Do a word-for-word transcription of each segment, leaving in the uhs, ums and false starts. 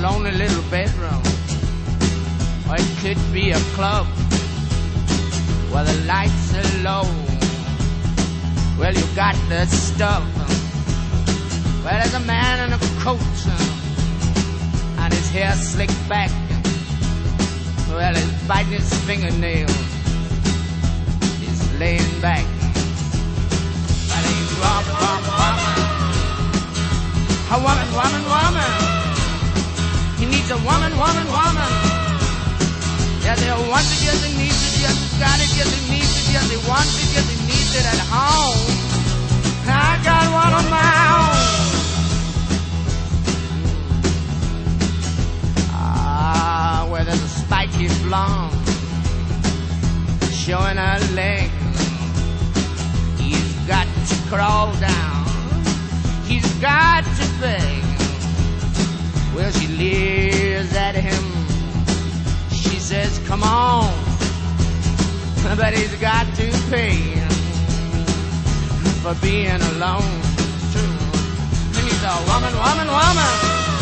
lonely little bedroom, or it could be a club where the lights are low. Well, you got the stuff. Well, there's a man in a coat and his hair slicked back. Well, he's biting his fingernails. He's laying back. And he's woman, woman, woman. A woman, woman, woman. He needs a woman, woman, woman. Yes, he wants it, yes, he needs it, yes, he's got it, yes, he needs it, yes, he wants it, yes, he needs it at home. I got one of my own. Ah, where there's a spiky blonde showing her leg. He's got to crawl down. He's got to beg. Well, she leers at him. She says, come on. But he's got to pay for being alone, too. He needs a woman, woman, woman.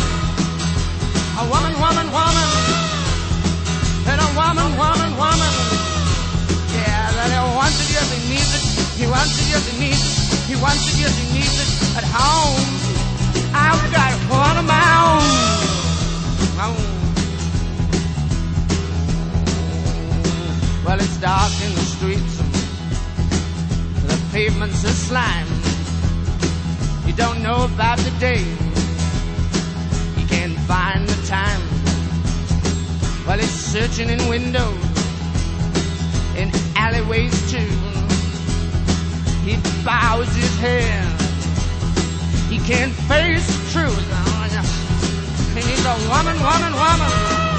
A woman, woman, woman. And a woman, woman, woman. Yeah, that he wants it, yes, he needs it. He wants it, yes, he needs it. He wants it, yes, he needs it. At home, I've got one of my own. Oh. Well, it's dark in the streets. The pavements are slime. You don't know about the day. You can't find the time. Well, he's searching in windows, in alleyways too. He bows his head. He can't face the truth. He needs a woman, woman, woman.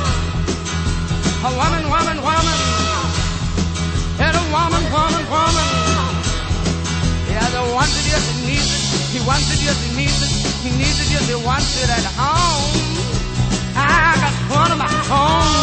A woman, woman, woman. And a woman, woman, woman. Yeah, the wants it, yes, he needs it. He wants it, yes, he needs it. He needs it, yes, he wants it at home. I got one of my own.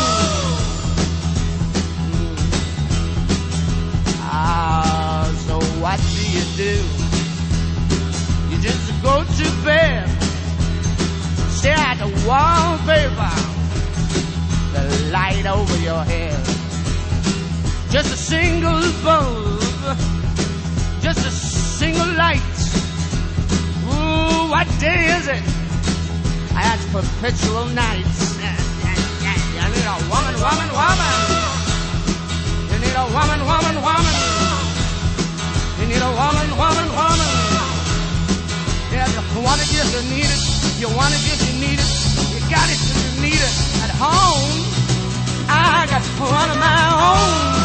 Ah, so what do you do? You just go to bed, stare at the wallpaper, the light over your head. Just a single bulb, just a single light. Ooh, what day is it? That's perpetual nights. You need a woman, woman, woman. You need a woman, woman, woman. You need a woman, woman, woman. Yeah, you want it, yes, you need it. You want it, yes, you need it. You got it, yes, you need it. At home, I got one of my own.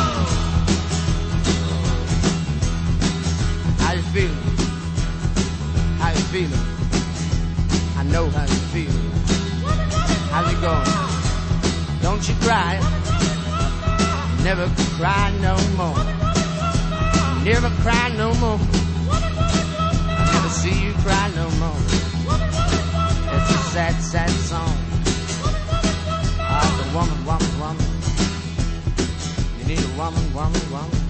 How you feeling? How you feeling? I know how you feel. How's it going? Don't you cry. Never cry no more. Never cry no more. I'll never see you cry no more. It's a sad, sad song. Ah, the woman, woman, woman. You need a woman, woman, woman.